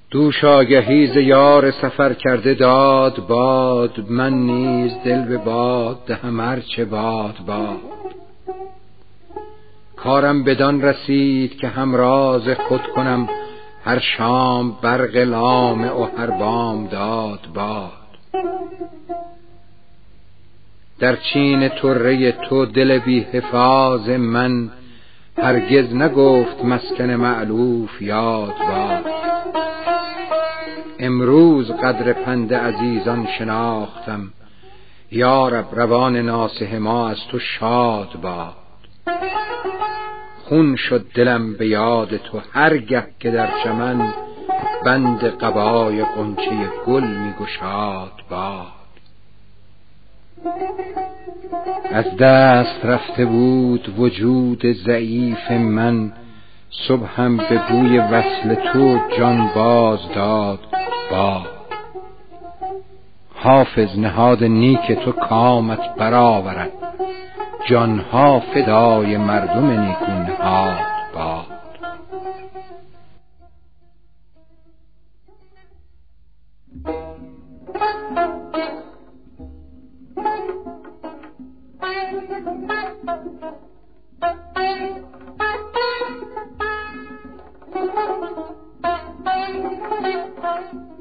دوش آگهی ز یار سفر کرده داد باد، من نیز دل به باد دهم هر چه باد باد. کارم بدان رسید که همراز خود کنم، هر شام برق لامع و هر بام داد باد. در چین طره تو دل بی حفاظ من، هرگز نگفت مسکن مألوف یاد باد. امروز قدر پند عزیزان شناختم، یارب روان ناصح ما از تو شاد باد. خون شد دلم به یاد تو هرگه که در چمن، بند قبای غنچه گل می گشاد باد. از دست رفته بود وجود ضعیف من، صبحم به بوی وصل تو جان باز داد باد. حافظ نهاد نیک تو کامت برآورد، جانها فدای مردم نیکو نهاد باد. Thank you.